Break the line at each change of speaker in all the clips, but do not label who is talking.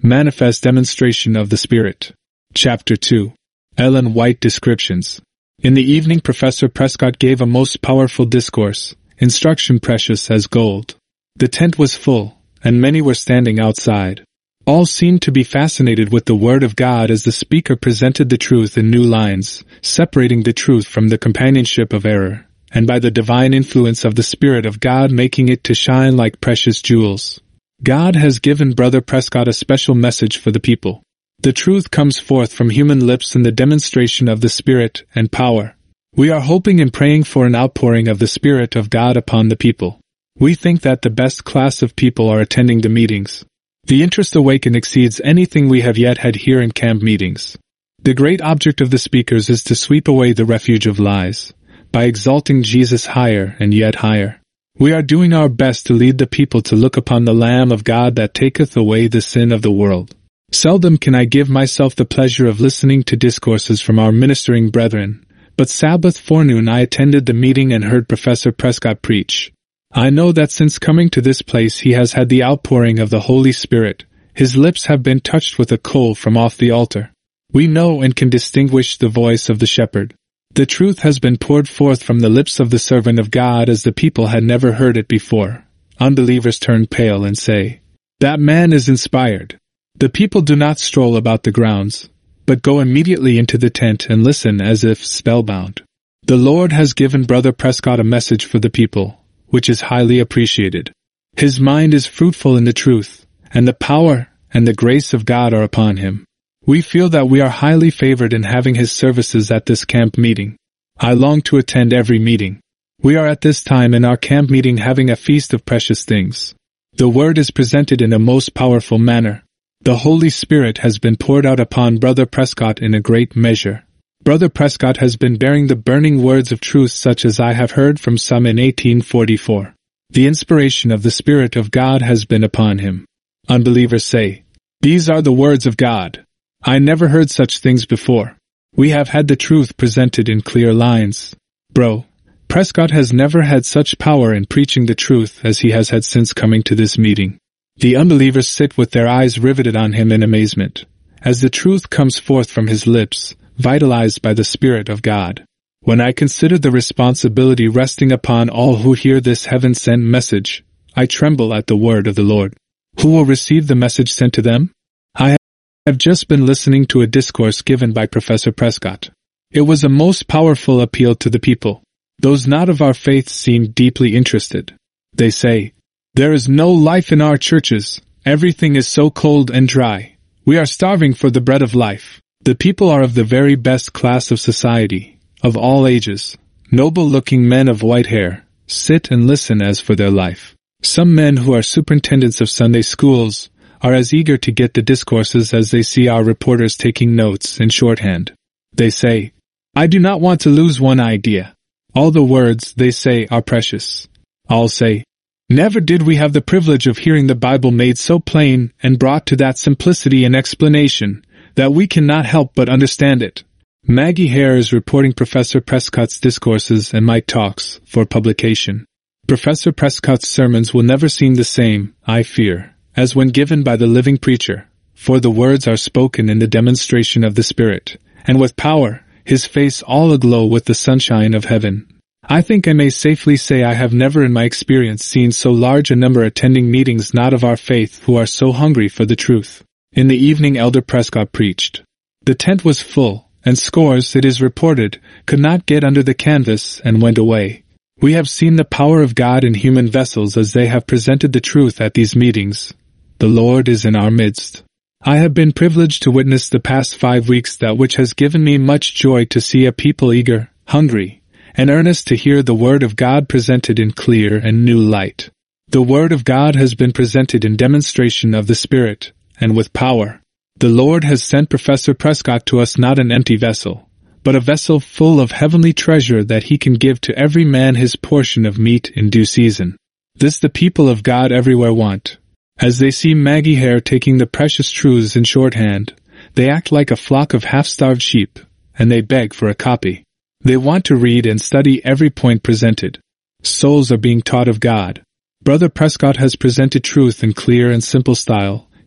Manifest Demonstration of the Spirit. Chapter 2. Ellen White Descriptions. In the evening, Professor Prescott gave a most powerful discourse, instruction precious as gold. The tent was full, and many were standing outside. All seemed to be fascinated with the Word of God as the speaker presented the truth in new lines, separating the truth from the companionship of error, and by the divine influence of the Spirit of God making it to shine like precious jewels. God has given Brother Prescott a special message for the people. The truth comes forth from human lips in the demonstration of the Spirit and power. We are hoping and praying for an outpouring of the Spirit of God upon the people. We think that the best class of people are attending the meetings. The interest awakened exceeds anything we have yet had here in camp meetings. The great object of the speakers is to sweep away the refuge of lies, by exalting Jesus higher and yet higher. We are doing our best to lead the people to look upon the Lamb of God that taketh away the sin of the world. Seldom can I give myself the pleasure of listening to discourses from our ministering brethren, but Sabbath forenoon I attended the meeting and heard Professor Prescott preach. I know that since coming to this place he has had the outpouring of the Holy Spirit. His lips have been touched with a coal from off the altar. We know and can distinguish the voice of the shepherd. The truth has been poured forth from the lips of the servant of God as the people had never heard it before. Unbelievers turn pale and say, "That man is inspired." The people do not stroll about the grounds, but go immediately into the tent and listen as if spellbound. The Lord has given Brother Prescott a message for the people, which is highly appreciated. His mind is fruitful in the truth, and the power and the grace of God are upon him. We feel that we are highly favored in having his services at this camp meeting. I long to attend every meeting. We are at this time in our camp meeting having a feast of precious things. The word is presented in a most powerful manner. The Holy Spirit has been poured out upon Brother Prescott in a great measure. Brother Prescott has been bearing the burning words of truth such as I have heard from some in 1844. The inspiration of the Spirit of God has been upon him. Unbelievers say, "These are the words of God." I never heard such things before. We have had the truth presented in clear lines. Bro Prescott has never had such power in preaching the truth as he has had since coming to this meeting. The unbelievers sit with their eyes riveted on him in amazement, as the truth comes forth from his lips, vitalized by the Spirit of God. When I consider the responsibility resting upon all who hear this heaven-sent message, I tremble at the word of the Lord. Who will receive the message sent to them? I have just been listening to a discourse given by Professor Prescott. It was a most powerful appeal to the people. Those not of our faith seemed deeply interested. They say, "There is no life in our churches. Everything is so cold and dry. We are starving for the bread of life." The people are of the very best class of society, of all ages. Noble-looking men of white hair sit and listen as for their life. Some men who are superintendents of Sunday schools are as eager to get the discourses as they see our reporters taking notes in shorthand. They say, "I do not want to lose one idea." All the words, they say, are precious. All say, "Never did we have the privilege of hearing the Bible made so plain and brought to that simplicity and explanation that we cannot help but understand it." Maggie Hare is reporting Professor Prescott's discourses and my talks for publication. Professor Prescott's sermons will never seem the same, I fear, as when given by the living preacher, for the words are spoken in the demonstration of the Spirit, and with power, his face all aglow with the sunshine of heaven. I think I may safely say I have never in my experience seen so large a number attending meetings not of our faith who are so hungry for the truth. In the evening Elder Prescott preached. The tent was full, and scores, it is reported, could not get under the canvas and went away. We have seen the power of God in human vessels as they have presented the truth at these meetings. The Lord is in our midst. I have been privileged to witness the past 5 weeks that which has given me much joy to see a people eager, hungry, and earnest to hear the Word of God presented in clear and new light. The Word of God has been presented in demonstration of the Spirit, and with power. The Lord has sent Professor Prescott to us not an empty vessel, but a vessel full of heavenly treasure that he can give to every man his portion of meat in due season. This the people of God everywhere want. As they see Maggie Hare taking the precious truths in shorthand, they act like a flock of half-starved sheep, and they beg for a copy. They want to read and study every point presented. Souls are being taught of God. Brother Prescott has presented truth in clear and simple style,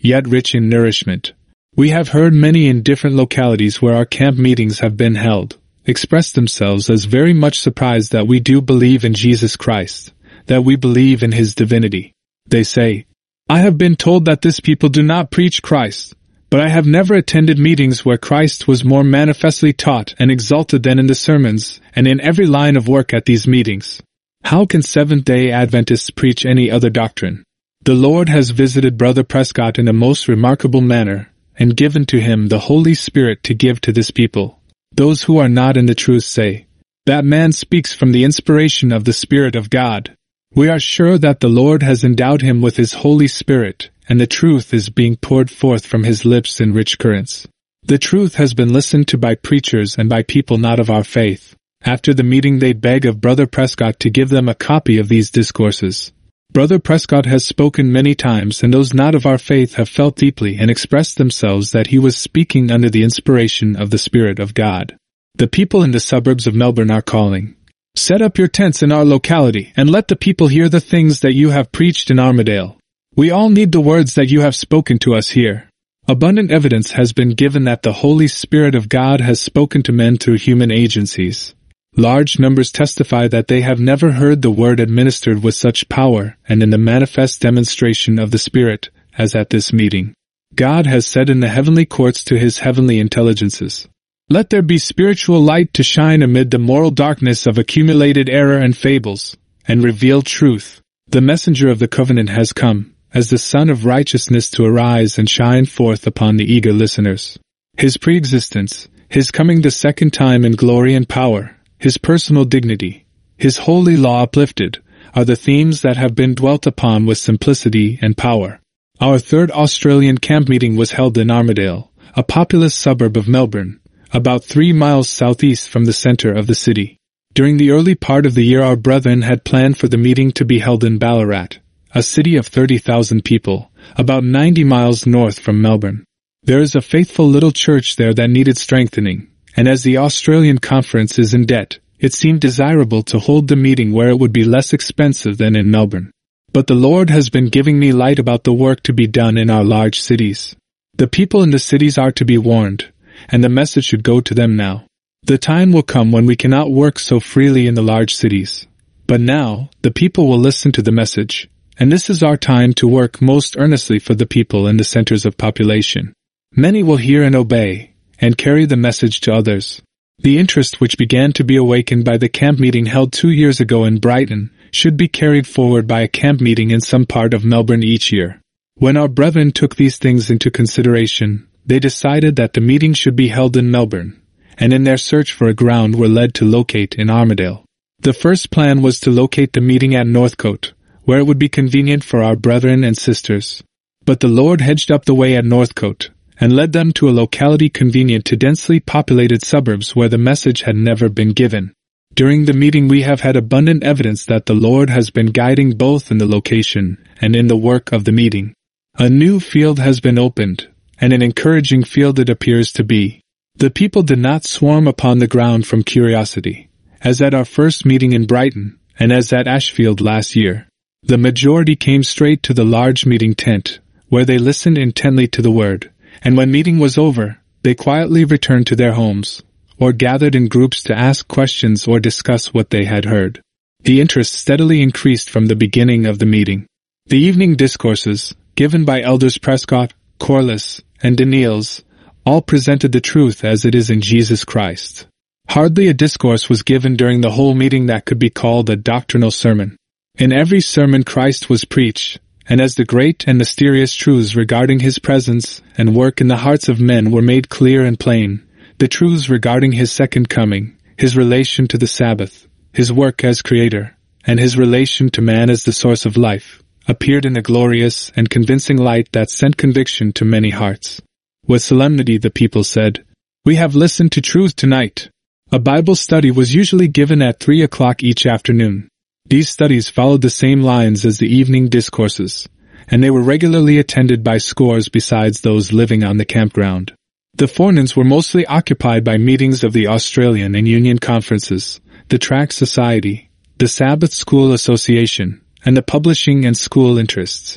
yet rich in nourishment. We have heard many in different localities where our camp meetings have been held, express themselves as very much surprised that we do believe in Jesus Christ, that we believe in His divinity. They say, "I have been told that this people do not preach Christ, but I have never attended meetings where Christ was more manifestly taught and exalted than in the sermons and in every line of work at these meetings. How can Seventh-day Adventists preach any other doctrine?" The Lord has visited Brother Prescott in a most remarkable manner, and given to him the Holy Spirit to give to this people. Those who are not in the truth say, "That man speaks from the inspiration of the Spirit of God." We are sure that the Lord has endowed him with His Holy Spirit, and the truth is being poured forth from his lips in rich currents. The truth has been listened to by preachers and by people not of our faith. After the meeting they beg of Brother Prescott to give them a copy of these discourses. Brother Prescott has spoken many times, and those not of our faith have felt deeply and expressed themselves that he was speaking under the inspiration of the Spirit of God. The people in the suburbs of Melbourne are calling, "Set up your tents in our locality, and let the people hear the things that you have preached in Armadale. We all need the words that you have spoken to us here." Abundant evidence has been given that the Holy Spirit of God has spoken to men through human agencies. Large numbers testify that they have never heard the word administered with such power and in the manifest demonstration of the Spirit as at this meeting. God has said in the heavenly courts to His heavenly intelligences, "Let there be spiritual light to shine amid the moral darkness of accumulated error and fables, and reveal truth." The messenger of the covenant has come, as the Son of Righteousness, to arise and shine forth upon the eager listeners. His pre-existence, His coming the second time in glory and power, His personal dignity, His holy law uplifted, are the themes that have been dwelt upon with simplicity and power. Our third Australian camp meeting was held in Armadale, a populous suburb of Melbourne, about 3 miles southeast from the centre of the city. During the early part of the year our brethren had planned for the meeting to be held in Ballarat, a city of 30,000 people, about 90 miles north from Melbourne. There is a faithful little church there that needed strengthening, and as the Australian Conference is in debt, it seemed desirable to hold the meeting where it would be less expensive than in Melbourne. But the Lord has been giving me light about the work to be done in our large cities. The people in the cities are to be warned, and the message should go to them now. The time will come when we cannot work so freely in the large cities. But now, the people will listen to the message, and this is our time to work most earnestly for the people in the centers of population. Many will hear and obey, and carry the message to others. The interest which began to be awakened by the camp meeting held 2 years ago in Brighton should be carried forward by a camp meeting in some part of Melbourne each year. When our brethren took these things into consideration, they decided that the meeting should be held in Melbourne, and in their search for a ground were led to locate in Armadale. The first plan was to locate the meeting at Northcote, where it would be convenient for our brethren and sisters. But the Lord hedged up the way at Northcote, and led them to a locality convenient to densely populated suburbs where the message had never been given. During the meeting we have had abundant evidence that the Lord has been guiding both in the location and in the work of the meeting. A new field has been opened, and an encouraging field it appears to be. The people did not swarm upon the ground from curiosity, as at our first meeting in Brighton, and as at Ashfield last year. The majority came straight to the large meeting tent, where they listened intently to the word, and when meeting was over, they quietly returned to their homes, or gathered in groups to ask questions or discuss what they had heard. The interest steadily increased from the beginning of the meeting. The evening discourses, given by Elders Prescott, Corliss, and Daniels, all presented the truth as it is in Jesus Christ. Hardly a discourse was given during the whole meeting that could be called a doctrinal sermon. In every sermon Christ was preached, and as the great and mysterious truths regarding His presence and work in the hearts of men were made clear and plain, the truths regarding His second coming, His relation to the Sabbath, His work as Creator, and His relation to man as the source of life, appeared in a glorious and convincing light that sent conviction to many hearts. With solemnity the people said, "We have listened to truth tonight." A Bible study was usually given at 3 o'clock each afternoon. These studies followed the same lines as the evening discourses, and they were regularly attended by scores besides those living on the campground. The forenoons were mostly occupied by meetings of the Australian and Union Conferences, the Tract Society, the Sabbath School Association, and the publishing and school interests.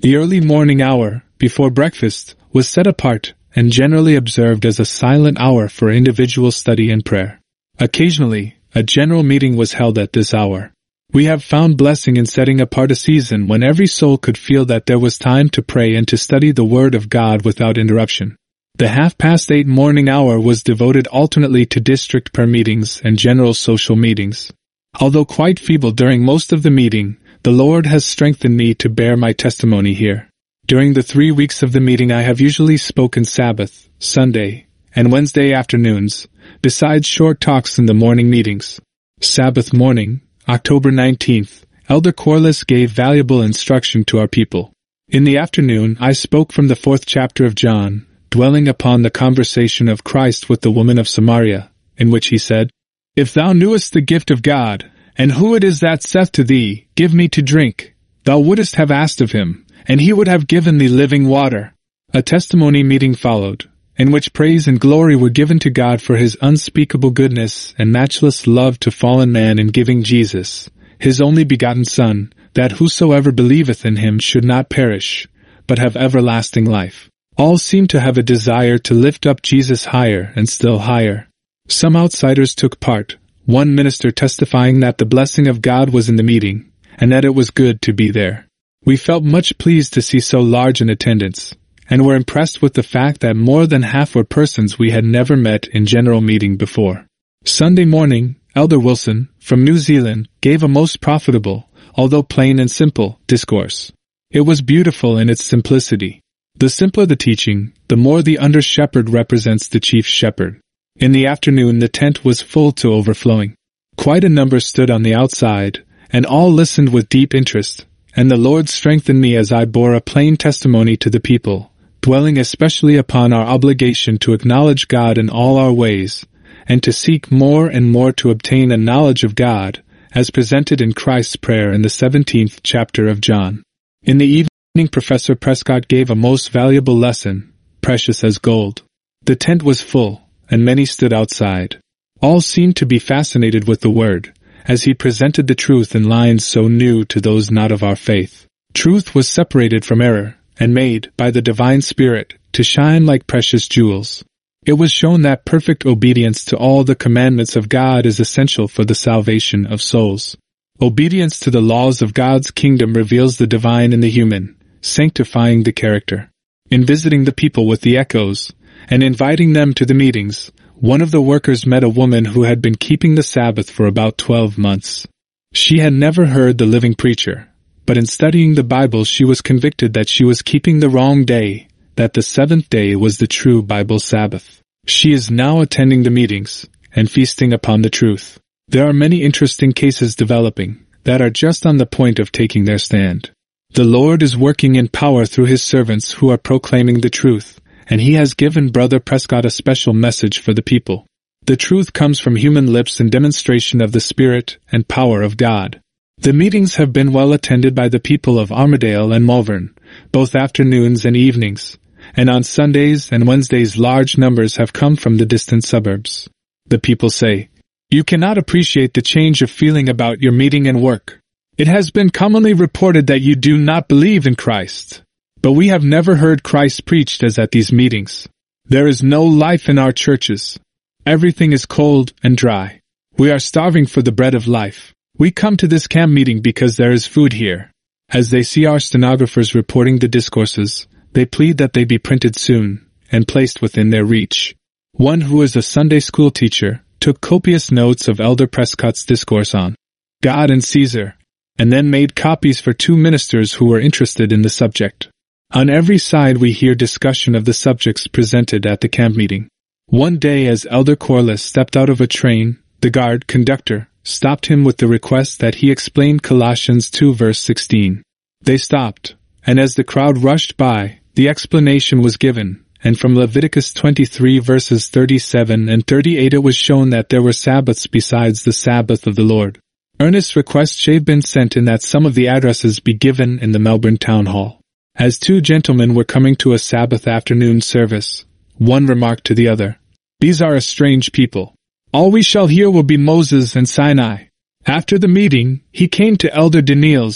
The early morning hour, before breakfast, was set apart and generally observed as a silent hour for individual study and prayer. Occasionally, a general meeting was held at this hour. We have found blessing in setting apart a season when every soul could feel that there was time to pray and to study the Word of God without interruption. The 8:30 morning hour was devoted alternately to district prayer meetings and general social meetings. Although quite feeble during most of the meeting, the Lord has strengthened me to bear my testimony here. During the 3 weeks of the meeting I have usually spoken Sabbath, Sunday, and Wednesday afternoons, besides short talks in the morning meetings. Sabbath morning, October 19th, Elder Corliss gave valuable instruction to our people. In the afternoon I spoke from the 4th chapter of John, dwelling upon the conversation of Christ with the woman of Samaria, in which he said, "If thou knewest the gift of God, and who it is that saith to thee, Give me to drink, thou wouldest have asked of him, and he would have given thee living water." A testimony meeting followed, in which praise and glory were given to God for his unspeakable goodness and matchless love to fallen man in giving Jesus, his only begotten Son, that whosoever believeth in him should not perish, but have everlasting life. All seemed to have a desire to lift up Jesus higher and still higher. Some outsiders took part, one minister testifying that the blessing of God was in the meeting, and that it was good to be there. We felt much pleased to see so large an attendance, and were impressed with the fact that more than half were persons we had never met in general meeting before. Sunday morning, Elder Wilson, from New Zealand, gave a most profitable, although plain and simple, discourse. It was beautiful in its simplicity. The simpler the teaching, the more the under-shepherd represents the chief shepherd. In the afternoon the tent was full to overflowing. Quite a number stood on the outside, and all listened with deep interest, and the Lord strengthened me as I bore a plain testimony to the people, dwelling especially upon our obligation to acknowledge God in all our ways, and to seek more and more to obtain a knowledge of God, as presented in Christ's prayer in the 17th chapter of John. In the evening Professor Prescott gave a most valuable lesson, precious as gold. The tent was full, and many stood outside. All seemed to be fascinated with the Word, as he presented the truth in lines so new to those not of our faith. Truth was separated from error, and made, by the divine Spirit, to shine like precious jewels. It was shown that perfect obedience to all the commandments of God is essential for the salvation of souls. Obedience to the laws of God's kingdom reveals the divine in the human, sanctifying the character. In visiting the people with the echoes, and inviting them to the meetings, one of the workers met a woman who had been keeping the Sabbath for about 12 months. She had never heard the living preacher, but in studying the Bible she was convicted that she was keeping the wrong day, that the seventh day was the true Bible Sabbath. She is now attending the meetings, and feasting upon the truth. There are many interesting cases developing, that are just on the point of taking their stand. The Lord is working in power through His servants who are proclaiming the truth, and He has given Brother Prescott a special message for the people. The truth comes from human lips in demonstration of the Spirit and power of God. The meetings have been well attended by the people of Armadale and Malvern, both afternoons and evenings, and on Sundays and Wednesdays large numbers have come from the distant suburbs. The people say, "You cannot appreciate the change of feeling about your meeting and work. It has been commonly reported that you do not believe in Christ, but we have never heard Christ preached as at these meetings. There is no life in our churches. Everything is cold and dry. We are starving for the bread of life. We come to this camp meeting because there is food here." As they see our stenographers reporting the discourses, they plead that they be printed soon, and placed within their reach. One who is a Sunday school teacher took copious notes of Elder Prescott's discourse on God and Caesar, and then made copies for 2 ministers who were interested in the subject. On every side we hear discussion of the subjects presented at the camp meeting. One day as Elder Corliss stepped out of a train, the guard conductor stopped him with the request that he explain Colossians 2 verse 16. They stopped, and as the crowd rushed by, the explanation was given, and from Leviticus 23 verses 37 and 38 it was shown that there were Sabbaths besides the Sabbath of the Lord. Earnest requests have been sent in that some of the addresses be given in the Melbourne Town Hall. As 2 gentlemen were coming to a Sabbath afternoon service, one remarked to the other, "These are a strange people. All we shall hear will be Moses and Sinai." After the meeting, he came to Elder Daniels,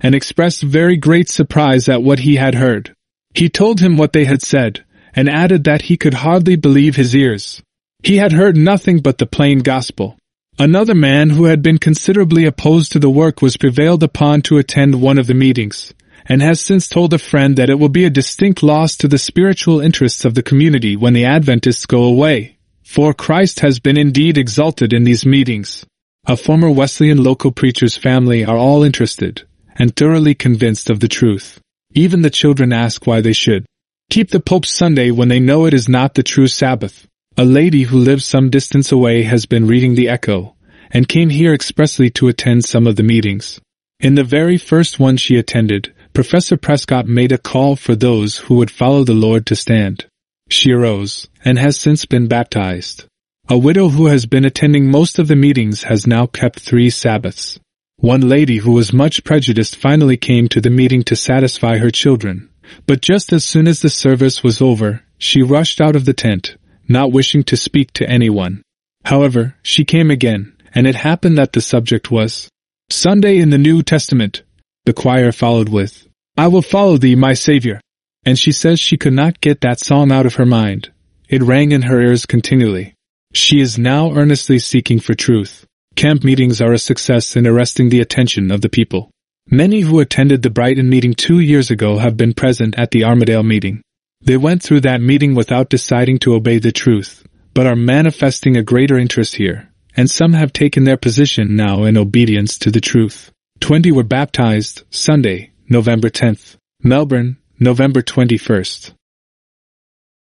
and expressed very great surprise at what he had heard. He told him what they had said, and added that he could hardly believe his ears. He had heard nothing but the plain gospel. Another man who had been considerably opposed to the work was prevailed upon to attend one of the meetings, and has since told a friend that it will be a distinct loss to the spiritual interests of the community when the Adventists go away, for Christ has been indeed exalted in these meetings. A former Wesleyan local preacher's family are all interested, and thoroughly convinced of the truth. Even the children ask why they should keep the Pope's Sunday when they know it is not the true Sabbath. A lady who lives some distance away has been reading the Echo, and came here expressly to attend some of the meetings. In the very first one she attended, Professor Prescott made a call for those who would follow the Lord to stand. She arose, and has since been baptized. A widow who has been attending most of the meetings has now kept 3 Sabbaths. One lady who was much prejudiced finally came to the meeting to satisfy her children, but just as soon as the service was over, she rushed out of the tent, not wishing to speak to anyone. However, she came again, and it happened that the subject was Sunday in the New Testament. The choir followed with, "I will follow thee, my Savior," and she says she could not get that song out of her mind. It rang in her ears continually. She is now earnestly seeking for truth. Camp meetings are a success in arresting the attention of the people. Many who attended the Brighton meeting 2 years ago have been present at the Armadale meeting. They went through that meeting without deciding to obey the truth, but are manifesting a greater interest here, and some have taken their position now in obedience to the truth. 20 were baptized, Sunday, November 10th. Melbourne, November 21st.